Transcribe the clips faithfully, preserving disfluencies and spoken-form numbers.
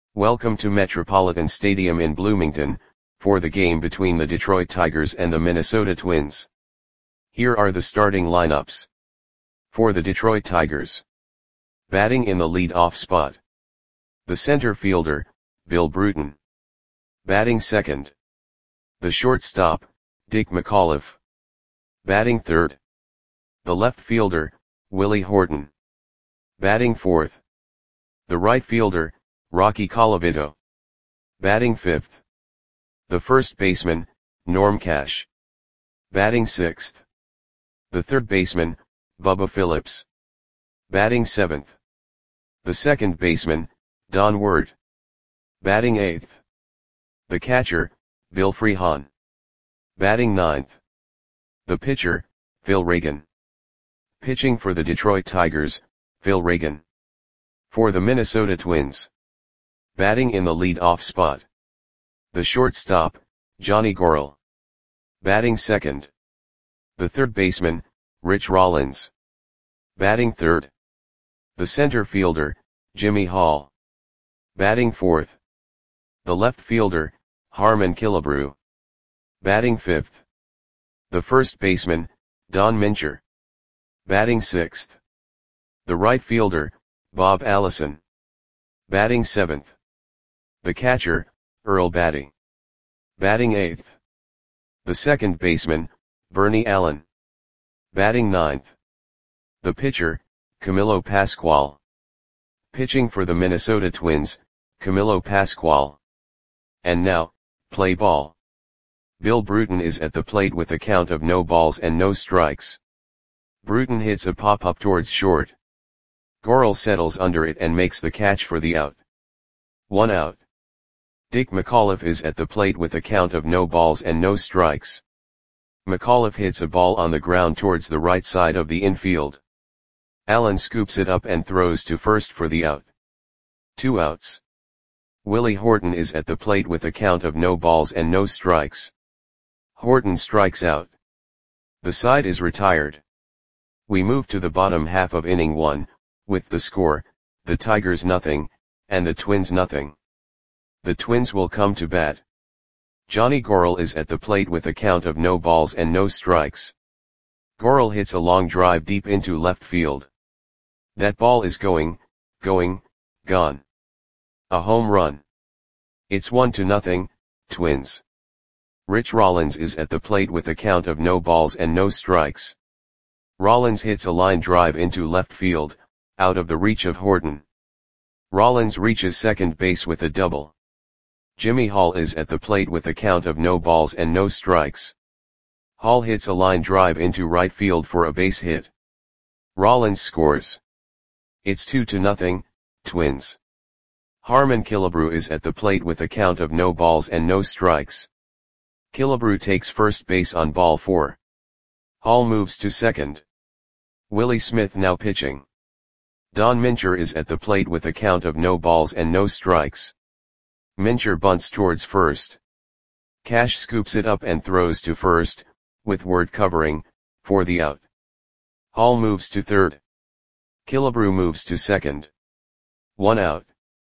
Welcome to Metropolitan Stadium in Bloomington, for the game between the Detroit Tigers and the Minnesota Twins. Here are the starting lineups. For the Detroit Tigers. Batting in the lead-off spot. The center fielder, Bill Bruton. Batting second. The shortstop, Dick McAuliffe. Batting third. The left fielder, Willie Horton. Batting fourth. The right fielder, Rocky Colavito. Batting fifth. The first baseman, Norm Cash. Batting sixth. The third baseman, Bubba Phillips. Batting seventh. The second baseman, Don Ward. Batting eighth. The catcher, Bill Freehan. Batting ninth. The pitcher, Phil Reagan. Pitching for the Detroit Tigers, Phil Reagan. For the Minnesota Twins. Batting in the lead-off spot. The shortstop, Johnny Gorel. Batting second. The third baseman, Rich Rollins. Batting third. The center fielder, Jimmy Hall. Batting fourth. The left fielder, Harmon Killebrew. Batting fifth. The first baseman, Don Mincher. Batting sixth. The right fielder, Bob Allison. Batting seventh. The catcher, Earl Batty. Batting eighth. The second baseman, Bernie Allen. Batting ninth. The pitcher, Camilo Pascual. Pitching for the Minnesota Twins, Camilo Pascual. And now, play ball. Bill Bruton is at the plate with a count of no balls and no strikes. Bruton hits a pop-up towards short. Gorel settles under it and makes the catch for the out. One out. Dick McAuliffe is at the plate with a count of no balls and no strikes. McAuliffe hits a ball on the ground towards the right side of the infield. Allen scoops it up and throws to first for the out. Two outs. Willie Horton is at the plate with a count of no balls and no strikes. Horton strikes out. The side is retired. We move to the bottom half of inning one, with the score, the Tigers nothing, and the Twins nothing. The Twins will come to bat. Johnny Gorel is at the plate with a count of no balls and no strikes. Gorel hits a long drive deep into left field. That ball is going, going, gone. A home run. It's one to nothing, Twins. Rich Rollins is at the plate with a count of no balls and no strikes. Rollins hits a line drive into left field, out of the reach of Horton. Rollins reaches second base with a double. Jimmy Hall is at the plate with a count of no balls and no strikes. Hall hits a line drive into right field for a base hit. Rollins scores. It's two to nothing, Twins. Harmon Killebrew is at the plate with a count of no balls and no strikes. Killebrew takes first base on ball four. Hall moves to second. Willie Smith now pitching. Don Mincher is at the plate with a count of no balls and no strikes. Mincher bunts towards first. Cash scoops it up and throws to first, with Ward covering, for the out. Hall moves to third. Killebrew moves to second. One out.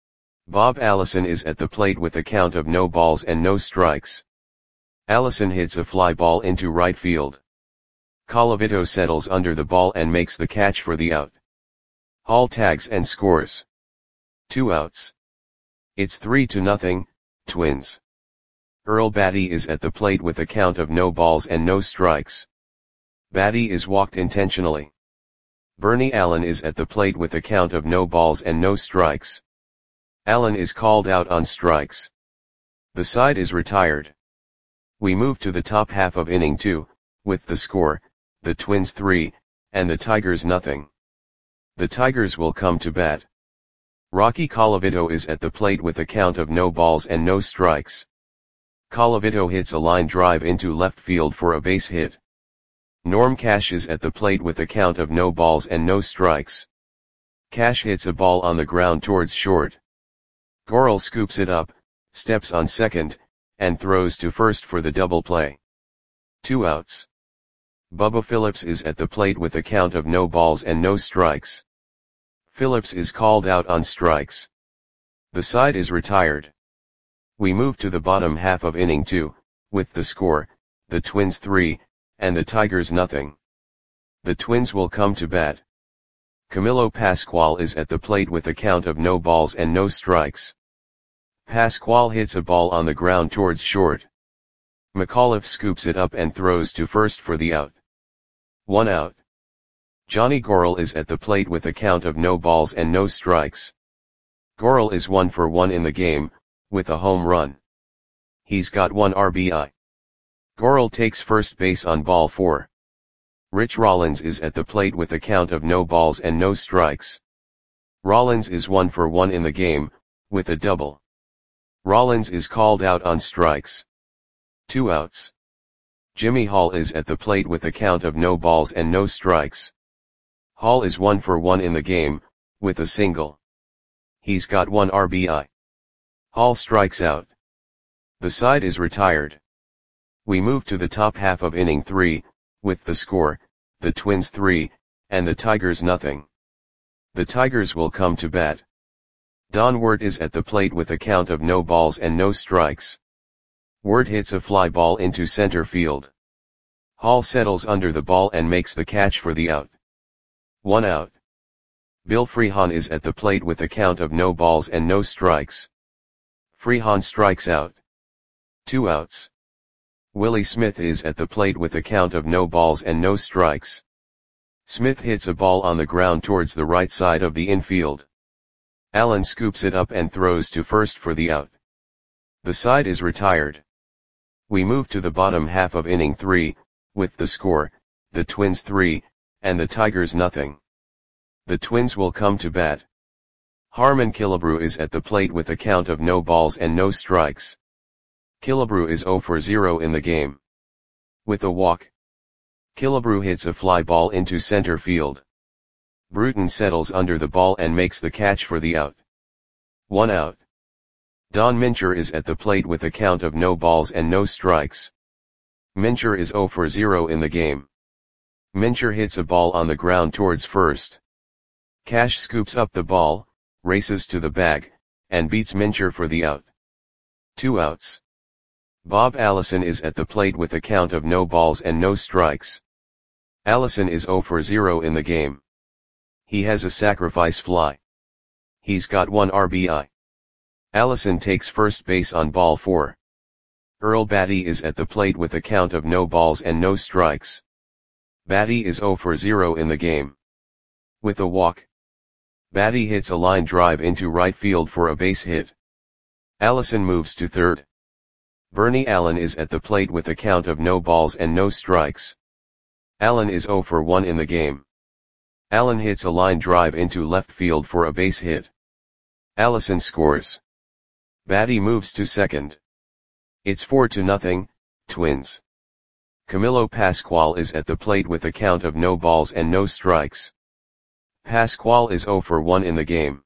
Bob Allison is at the plate with a count of no balls and no strikes. Allison hits a fly ball into right field. Colavito settles under the ball and makes the catch for the out. Hall tags and scores. Two outs. It's three to nothing, Twins. Earl Batty is at the plate with a count of no balls and no strikes. Batty is walked intentionally. Bernie Allen is at the plate with a count of no balls and no strikes. Allen is called out on strikes. The side is retired. We move to the top half of inning two, with the score, the Twins three, and the Tigers nothing. The Tigers will come to bat. Rocky Colavito is at the plate with a count of no balls and no strikes. Colavito hits a line drive into left field for a base hit. Norm Cash is at the plate with a count of no balls and no strikes. Cash hits a ball on the ground towards short. Gorel scoops it up, steps on second, and throws to first for the double play. Two outs. Bubba Phillips is at the plate with a count of no balls and no strikes. Phillips is called out on strikes. The side is retired. We move to the bottom half of inning two, with the score, the Twins three, and the Tigers nothing. The Twins will come to bat. Camilo Pascual is at the plate with a count of no balls and no strikes. Pascual hits a ball on the ground towards short. McAuliffe scoops it up and throws to first for the out. One out. Johnny Gorel is at the plate with a count of no balls and no strikes. Gorel is one for one in the game, with a home run. He's got one R B I. Gorel takes first base on ball four. Rich Rollins is at the plate with a count of no balls and no strikes. Rollins is one for one in the game, with a double. Rollins is called out on strikes. Two outs. Jimmy Hall is at the plate with a count of no balls and no strikes. Hall is one for one in the game, with a single. He's got one R B I. Hall strikes out. The side is retired. We move to the top half of inning three, with the score, the Twins three, and the Tigers nothing. The Tigers will come to bat. Don Wirt is at the plate with a count of no balls and no strikes. Wirt hits a fly ball into center field. Hall settles under the ball and makes the catch for the out. One out. Bill Freehan is at the plate with a count of no balls and no strikes. Freehan strikes out. Two outs. Willie Smith is at the plate with a count of no balls and no strikes. Smith hits a ball on the ground towards the right side of the infield. Allen scoops it up and throws to first for the out. The side is retired. We move to the bottom half of inning three, with the score, the Twins three, and the Tigers nothing. The Twins will come to bat. Harmon Killebrew is at the plate with a count of no balls and no strikes. Killebrew is zero for zero in the game. With a walk. Killebrew hits a fly ball into center field. Bruton settles under the ball and makes the catch for the out. One out. Don Mincher is at the plate with a count of no balls and no strikes. Mincher is zero for zero in the game. Mincher hits a ball on the ground towards first. Cash scoops up the ball, races to the bag, and beats Mincher for the out. Two outs. Bob Allison is at the plate with a count of no balls and no strikes. Allison is zero for zero in the game. He has a sacrifice fly. He's got one R B I. Allison takes first base on ball four. Earl Batty is at the plate with a count of no balls and no strikes. Batty is zero for zero in the game. With a walk. Batty hits a line drive into right field for a base hit. Allison moves to third. Bernie Allen is at the plate with a count of no balls and no strikes. Allen is zero for one in the game. Allen hits a line drive into left field for a base hit. Allison scores. Batty moves to second. It's four to nothing, Twins. Camilo Pascual is at the plate with a count of no balls and no strikes. Pascual is zero for one in the game.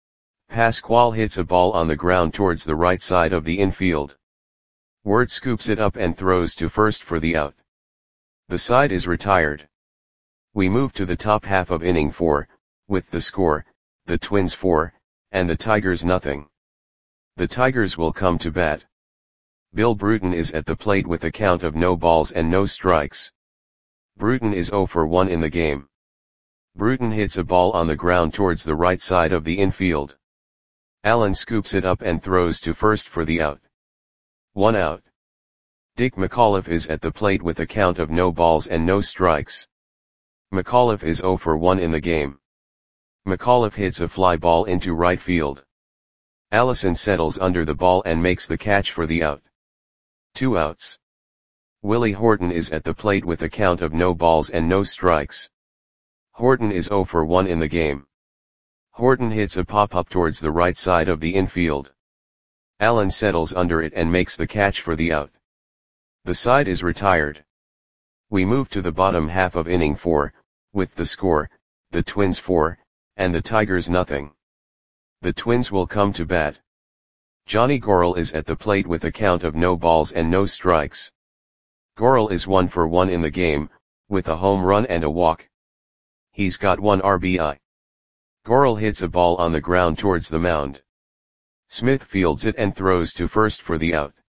Pascual hits a ball on the ground towards the right side of the infield. Wirt scoops it up and throws to first for the out. The side is retired. We move to the top half of inning four, with the score, the Twins four, and the Tigers nothing. The Tigers will come to bat. Bill Bruton is at the plate with a count of no balls and no strikes. Bruton is zero for one in the game. Bruton hits a ball on the ground towards the right side of the infield. Allen scoops it up and throws to first for the out. One out. Dick McAuliffe is at the plate with a count of no balls and no strikes. McAuliffe is zero for one in the game. McAuliffe hits a fly ball into right field. Allison settles under the ball and makes the catch for the out. Two outs. Willie Horton is at the plate with a count of no balls and no strikes. Horton is zero for one in the game. Horton hits a pop-up towards the right side of the infield. Allen settles under it and makes the catch for the out. The side is retired. We move to the bottom half of inning four, with the score, the Twins four, and the Tigers nothing. The Twins will come to bat. Johnny Gorel is at the plate with a count of no balls and no strikes. Gorel is one for one in the game, with a home run and a walk. He's got one R B I. Gorel hits a ball on the ground towards the mound. Smith fields it and throws to first for the out.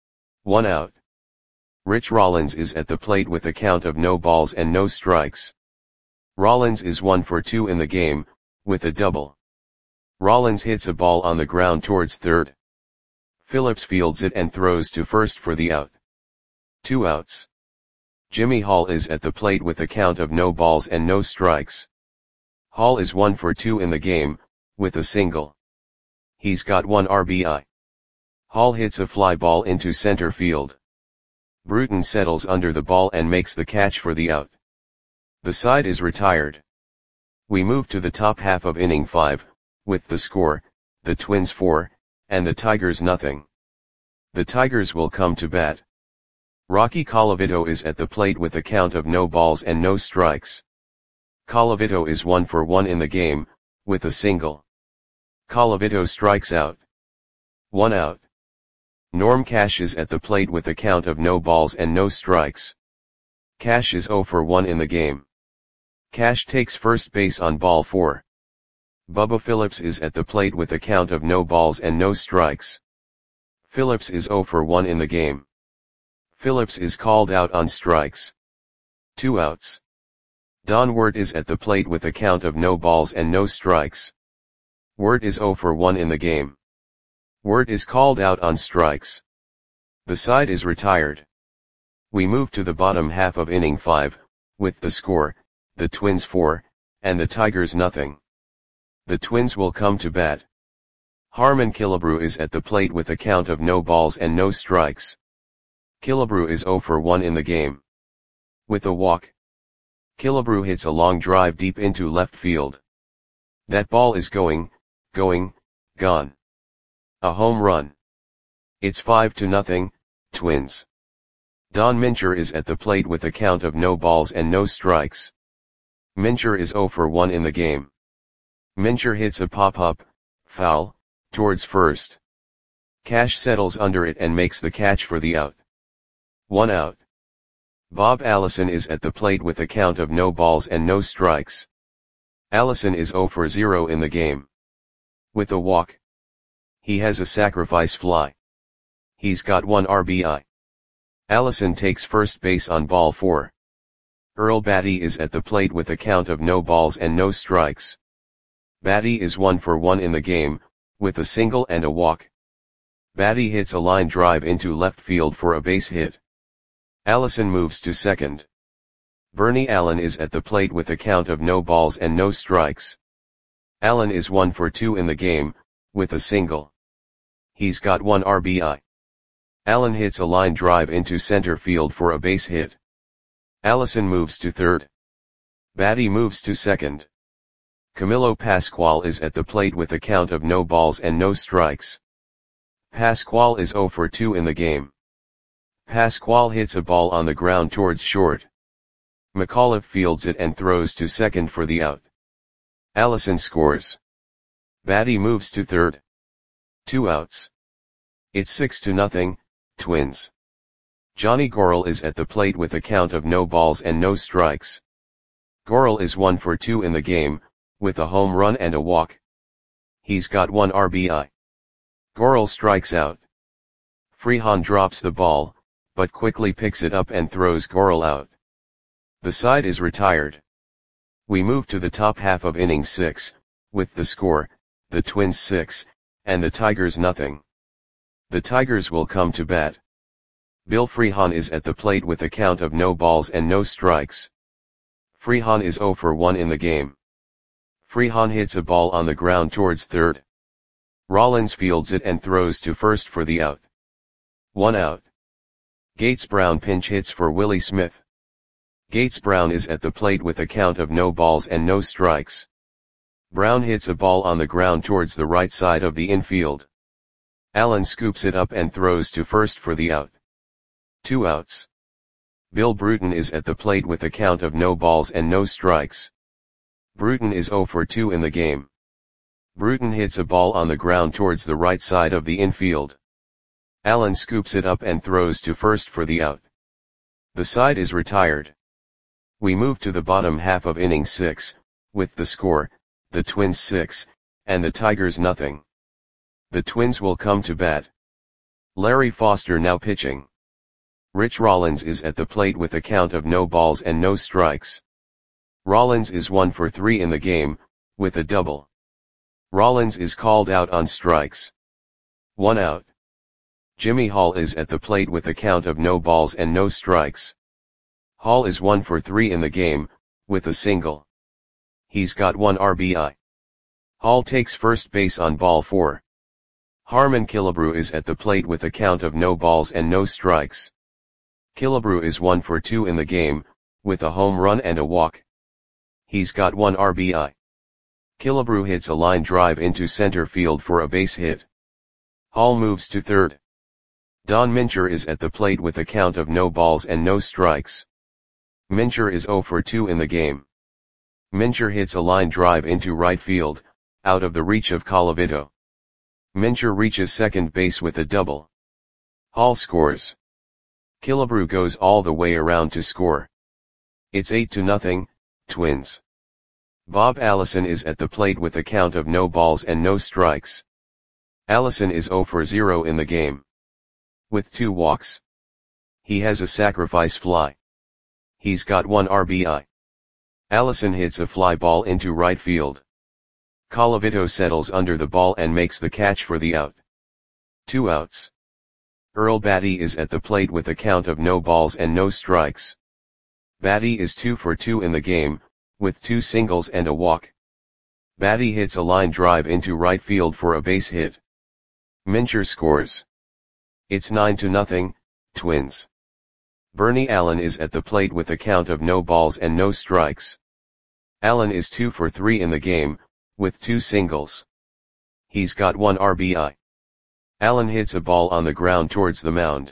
One out. Rich Rollins is at the plate with a count of no balls and no strikes. Rollins is one for two in the game, with a double. Rollins hits a ball on the ground towards third. Phillips fields it and throws to first for the out. Two outs. Jimmy Hall is at the plate with a count of no balls and no strikes. Hall is one for two in the game, with a single. He's got one R B I. Hall hits a fly ball into center field. Bruton settles under the ball and makes the catch for the out. The side is retired. We move to the top half of inning five, with the score, the Twins four, and the Tigers nothing. The Tigers will come to bat. Rocky Colavito is at the plate with a count of no balls and no strikes. Colavito is one for one in the game, with a single. Colavito strikes out. One out. Norm Cash is at the plate with a count of no balls and no strikes. Cash is zero for one in the game. Cash takes first base on ball four. Bubba Phillips is at the plate with a count of no balls and no strikes. Phillips is zero for one in the game. Phillips is called out on strikes. Two outs. Don Wirt is at the plate with a count of no balls and no strikes. Wirt is zero for one in the game. Wirt is called out on strikes. The side is retired. We move to the bottom half of inning five, with the score, the Twins four, and the Tigers nothing. The Twins will come to bat. Harmon Killebrew is at the plate with a count of no balls and no strikes. Killebrew is zero for one in the game. With a walk. Killebrew hits a long drive deep into left field. That ball is going, going, gone. A home run. It's five to nothing, Twins. Don Mincher is at the plate with a count of no balls and no strikes. Mincher is zero for one in the game. Mincher hits a pop-up, foul, towards first. Cash settles under it and makes the catch for the out. One out. Bob Allison is at the plate with a count of no balls and no strikes. Allison is zero for zero in the game. With a walk. He has a sacrifice fly. He's got one R B I. Allison takes first base on ball four. Earl Batty is at the plate with a count of no balls and no strikes. Batty is one for one in the game, with a single and a walk. Batty hits a line drive into left field for a base hit. Allison moves to second. Bernie Allen is at the plate with a count of no balls and no strikes. Allen is one for two in the game, with a single. He's got one R B I. Allen hits a line drive into center field for a base hit. Allison moves to third. Batty moves to second. Camilo Pascual is at the plate with a count of no balls and no strikes. Pascual is zero for two in the game. Pascual hits a ball on the ground towards short. McAuliffe fields it and throws to second for the out. Allison scores. Batty moves to third. Two outs. It's six to nothing, Twins. Johnny Gorel is at the plate with a count of no balls and no strikes. Gorel is one for two in the game, with a home run and a walk. He's got one R B I. Gorel strikes out. Freehan drops the ball, but quickly picks it up and throws Gorel out. The side is retired. We move to the top half of inning six, with the score, the Twins six, and the Tigers nothing. The Tigers will come to bat. Bill Freehan is at the plate with a count of no balls and no strikes. Freehan is zero for one in the game. Freehan hits a ball on the ground towards third. Rollins fields it and throws to first for the out. One out. Gates Brown pinch hits for Willie Smith. Gates Brown is at the plate with a count of no balls and no strikes. Brown hits a ball on the ground towards the right side of the infield. Allen scoops it up and throws to first for the out. Two outs. Bill Bruton is at the plate with a count of no balls and no strikes. Bruton is zero for two in the game. Bruton hits a ball on the ground towards the right side of the infield. Allen scoops it up and throws to first for the out. The side is retired. We move to the bottom half of inning six, with the score, the Twins six, and the Tigers nothing. The Twins will come to bat. Larry Foster now pitching. Rich Rollins is at the plate with a count of no balls and no strikes. Rollins is one for three in the game, with a double. Rollins is called out on strikes. One out. Jimmy Hall is at the plate with a count of no balls and no strikes. Hall is one for three in the game, with a single. He's got one R B I. Hall takes first base on ball four. Harmon Killebrew is at the plate with a count of no balls and no strikes. Killebrew is one for two in the game, with a home run and a walk. He's got one R B I. Killebrew hits a line drive into center field for a base hit. Hall moves to third. Don Mincher is at the plate with a count of no balls and no strikes. Mincher is zero for two in the game. Mincher hits a line drive into right field, out of the reach of Colavito. Mincher reaches second base with a double. Hall scores. Killebrew goes all the way around to score. It's eight to nothing, Twins. Bob Allison is at the plate with a count of no balls and no strikes. Allison is zero for zero in the game. With two walks. He has a sacrifice fly. He's got one R B I. Allison hits a fly ball into right field. Colavito settles under the ball and makes the catch for the out. Two outs. Earl Batty is at the plate with a count of no balls and no strikes. Batty is two for two in the game, with two singles and a walk. Batty hits a line drive into right field for a base hit. Mincher scores. It's nine to nothing, Twins. Bernie Allen is at the plate with a count of no balls and no strikes. Allen is two for three in the game, with two singles. He's got one R B I. Allen hits a ball on the ground towards the mound.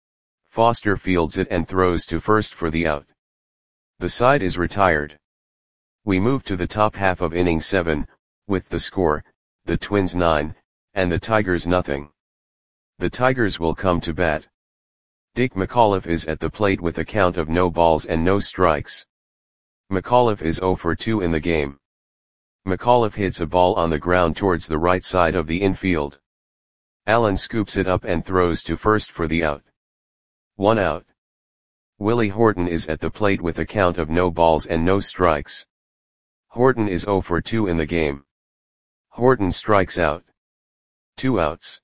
Foster fields it and throws to first for the out. The side is retired. We move to the top half of inning seven, with the score, the Twins nine, and the Tigers nothing. The Tigers will come to bat. Dick McAuliffe is at the plate with a count of no balls and no strikes. McAuliffe is zero for two in the game. McAuliffe hits a ball on the ground towards the right side of the infield. Allen scoops it up and throws to first for the out. One out. Willie Horton is at the plate with a count of no balls and no strikes. Horton is zero for two in the game. Horton strikes out. Two outs.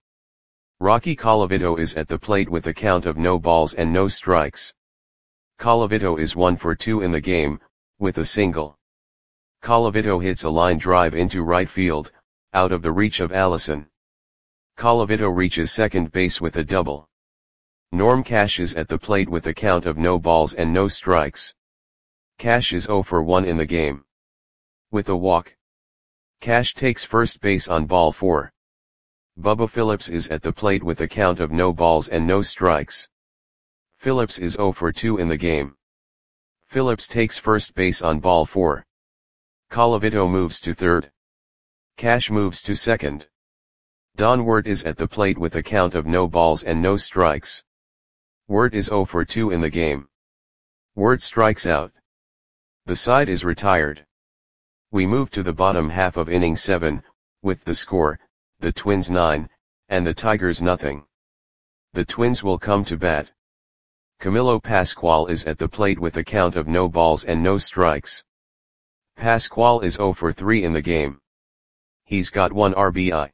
Rocky Colavito is at the plate with a count of no balls and no strikes. Colavito is one for two in the game, with a single. Colavito hits a line drive into right field, out of the reach of Allison. Colavito reaches second base with a double. Norm Cash is at the plate with a count of no balls and no strikes. Cash is zero for one in the game. With a walk. Cash takes first base on ball four. Bubba Phillips is at the plate with a count of no balls and no strikes. Phillips is zero for two in the game. Phillips takes first base on ball four. Colavito moves to third. Cash moves to second. Don Wirt is at the plate with a count of no balls and no strikes. Wirt is zero for two in the game. Wirt strikes out. The side is retired. We move to the bottom half of inning seven, with the score, the Twins nine, and the Tigers nothing. The Twins will come to bat. Camilo Pascual is at the plate with a count of no balls and no strikes. Pascual is zero for three in the game. He's got one R B I.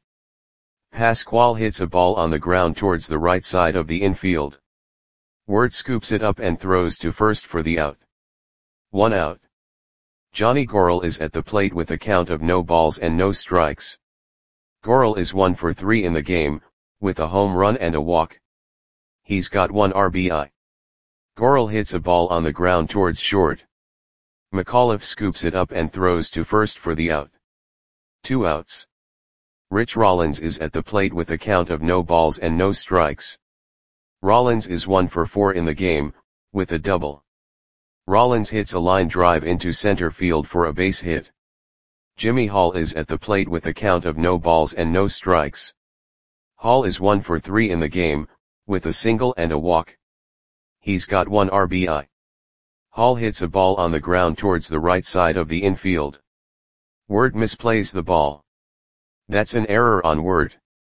Pascual hits a ball on the ground towards the right side of the infield. Wirt scoops it up and throws to first for the out. One out. Johnny Gorel is at the plate with a count of no balls and no strikes. Gorel is one for three in the game, with a home run and a walk. He's got one R B I. Gorel hits a ball on the ground towards short. McAuliffe scoops it up and throws to first for the out. Two outs. Rich Rollins is at the plate with a count of no balls and no strikes. Rollins is one for four in the game, with a double. Rollins hits a line drive into center field for a base hit. Jimmy Hall is at the plate with a count of no balls and no strikes. Hall is one for three in the game, with a single and a walk. He's got one R B I. Hall hits a ball on the ground towards the right side of the infield. Wirt misplays the ball. That's an error on Wirt.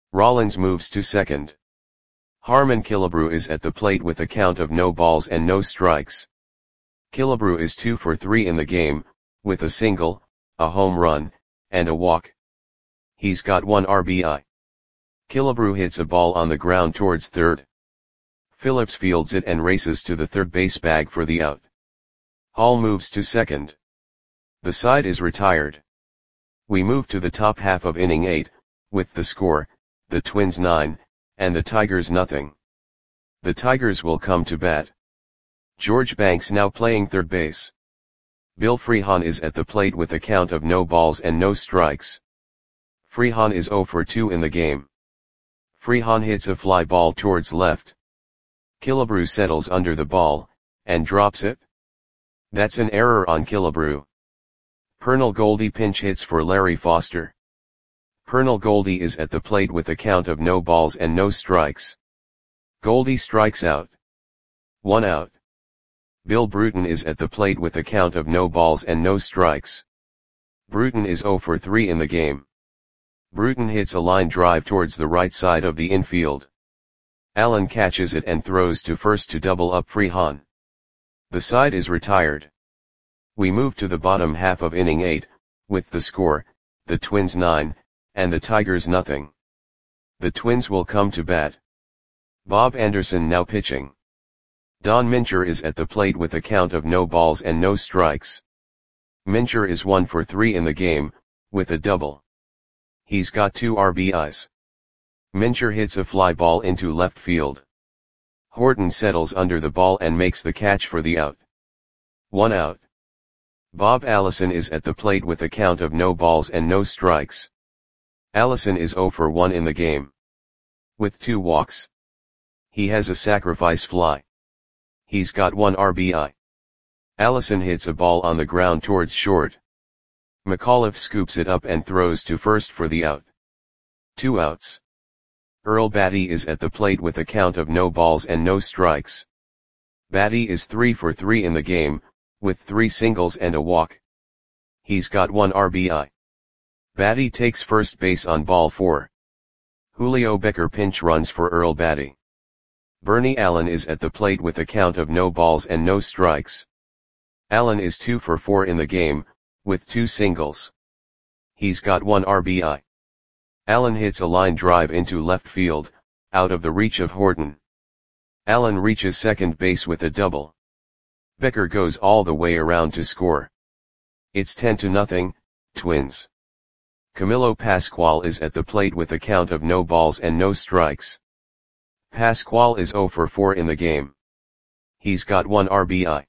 Rollins moves to second. Harmon Killebrew is at the plate with a count of no balls and no strikes. Killebrew is two for three in the game, with a single, a home run, and a walk. He's got one R B I. Killebrew hits a ball on the ground towards third. Phillips fields it and races to the third base bag for the out. Hall moves to second. The side is retired. We move to the top half of inning eight, with the score, the Twins nine, and the Tigers nothing. The Tigers will come to bat. George Banks now playing third base. Bill Freehan is at the plate with a count of no balls and no strikes. Freehan is zero for two in the game. Freehan hits a fly ball towards left. Killebrew settles under the ball, and drops it. That's an error on Killebrew. Pernell Goldie pinch hits for Larry Foster. Pernell Goldie is at the plate with a count of no balls and no strikes. Goldie strikes out. One out. Bill Bruton is at the plate with a count of no balls and no strikes. Bruton is zero for three in the game. Bruton hits a line drive towards the right side of the infield. Allen catches it and throws to first to double up Freehan. The side is retired. We move to the bottom half of inning eight, with the score, the Twins nine, and the Tigers nothing. The Twins will come to bat. Bob Anderson now pitching. Don Mincher is at the plate with a count of no balls and no strikes. Mincher is one for three in the game, with a double. He's got two R B Is. Mincher hits a fly ball into left field. Horton settles under the ball and makes the catch for the out. One out. Bob Allison is at the plate with a count of no balls and no strikes. Allison is zero for one in the game, with two walks. He has a sacrifice fly. He's got one R B I. Allison hits a ball on the ground towards short. McAuliffe scoops it up and throws to first for the out. Two outs. Earl Batty is at the plate with a count of no balls and no strikes. Batty is three for three in the game, with three singles and a walk. He's got one R B I. Batty takes first base on ball four. Julio Becker pinch runs for Earl Batty. Bernie Allen is at the plate with a count of no balls and no strikes. Allen is two for four in the game, with two singles. He's got one R B I. Allen hits a line drive into left field, out of the reach of Horton. Allen reaches second base with a double. Becker goes all the way around to score. It's ten to nothing, Twins. Camilo Pascual is at the plate with a count of no balls and no strikes. Pascual is zero for four in the game. He's got one R B I.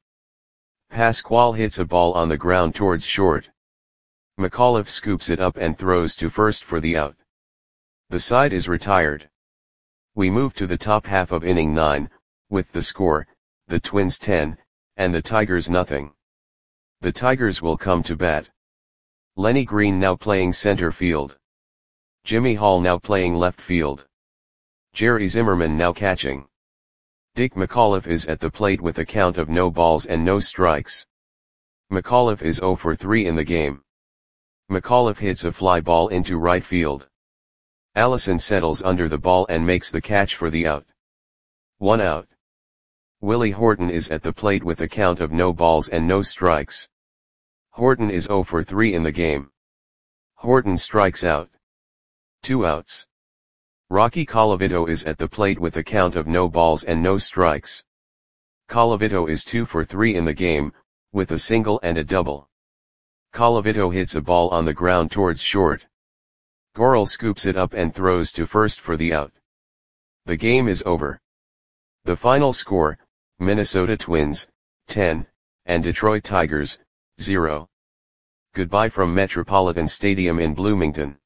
Pascual hits a ball on the ground towards short. McAuliffe scoops it up and throws to first for the out. The side is retired. We move to the top half of inning nine, with the score, the Twins ten, and the Tigers nothing. The Tigers will come to bat. Lenny Green now playing center field. Jimmy Hall now playing left field. Jerry Zimmerman now catching. Dick McAuliffe is at the plate with a count of no balls and no strikes. McAuliffe is zero for three in the game. McAuliffe hits a fly ball into right field. Allison settles under the ball and makes the catch for the out. One out. Willie Horton is at the plate with a count of no balls and no strikes. Horton is zero for three in the game. Horton strikes out. Two outs. Rocky Colavito is at the plate with a count of no balls and no strikes. Colavito is two for three in the game, with a single and a double. Colavito hits a ball on the ground towards short. Gorel scoops it up and throws to first for the out. The game is over. The final score, Minnesota Twins, ten, and Detroit Tigers, zero. Goodbye from Metropolitan Stadium in Bloomington.